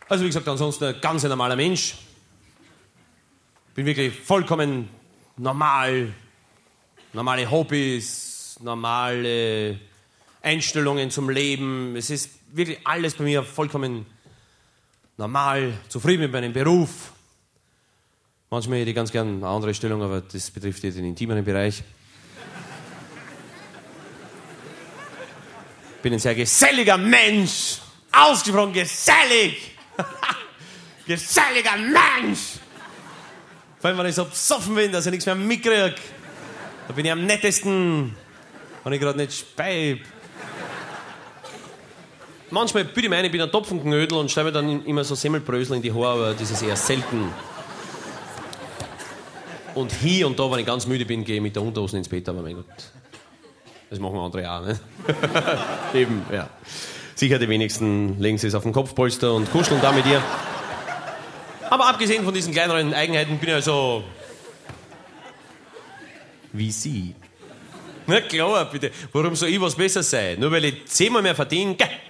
Also wie gesagt, ansonsten ein ganz normaler Mensch. Bin wirklich vollkommen normal. Normale Hobbys, normale Einstellungen zum Leben. Es ist wirklich alles bei mir vollkommen normal, zufrieden mit meinem Beruf. Manchmal hätte ich ganz gern eine andere Stellung, aber das betrifft jetzt den intimeren Bereich. Bin ein sehr geselliger Mensch. Ausgesprochen gesellig. Geselliger Mensch. Vor allem, wenn ich so besoffen bin, dass ich nichts mehr mitkriege. Da bin ich am nettesten, wenn ich gerade nicht speib. Manchmal bilde ich mir ein, ich bin ein Topfenknödel und stelle mir dann immer so Semmelbrösel in die Haare, aber das ist eher selten. Und hier und da, wenn ich ganz müde bin, gehe ich mit der Unterhose ins Bett, aber mein Gott, das machen andere auch, ne? Eben, ja. Sicher die wenigsten legen sich auf den Kopfpolster und kuscheln da mit ihr. Aber abgesehen von diesen kleineren Eigenheiten bin ich also wie Sie. Na klar, bitte. Warum soll ich was besser sein? Nur weil ich 10-mal mehr verdiene?